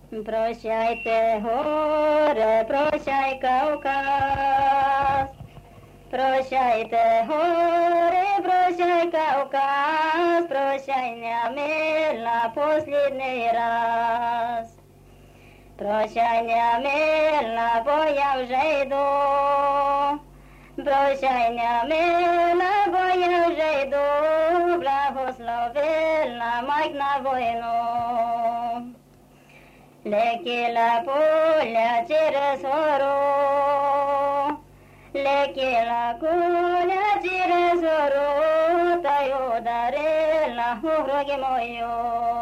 Прощайте горе, прощай Кавказ. Прощайте горе, прощай Кавказ, прощай немильно последний раз. Прощай немильно, бо я вже йду. Прощай немильно, бо я вже йду, благословенна мать на війну. Летіла поля через гору, летіла куля через гору, та й ударила у груди мою.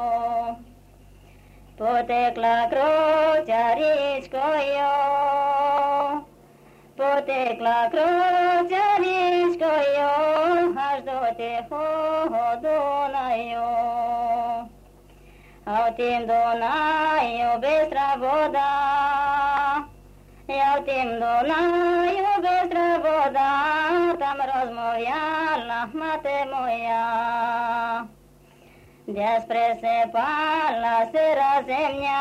Потекла кров ця річкою, потекла кров ця річкою, аж до тихого Дунаю. А в тім Дунаю бистра вода, я в тім Дунаю бистра вода, там розмовляла мати моя. Десь присипала сира земля,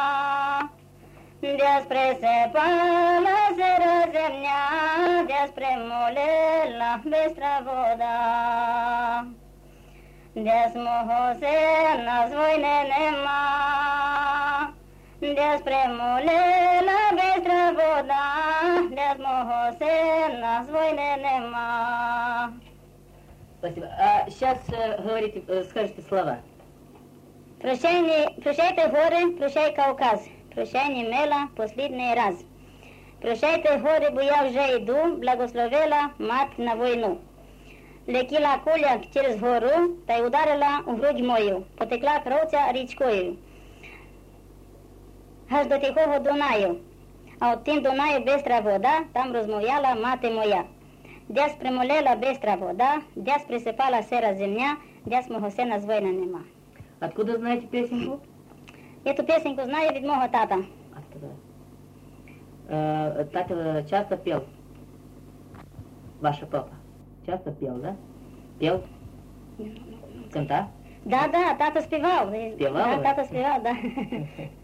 десь присипала сира земля, десь примолила бистра вода. Десь мого сина з війни нема, десь примолила бистра вода, десь мого сина з війни нема. Спасибо. А сейчас скажите слова. Прощайте горе, прощай Кавказ, прощай немела последний раз. Прощайте горе, бо я вже йду, благословила мать на війну. Летіла куля через гору, та й ударила у грудь мою, потекла кровця річкою, аж до тихого Дунаю. А от тим Дунаю бистра вода, там розмовляла мати моя. Десь примолила бистра вода, десь присипала сира земля, десь мого сина з війни нема. Откуда знаете песенку? Эту песенку знаю від мого тата. Откуда? Тата часто пел? Ваша папа? Часто пел, да? Пел? Канта? Да, тато співав. Співав? Да, тато співав, да.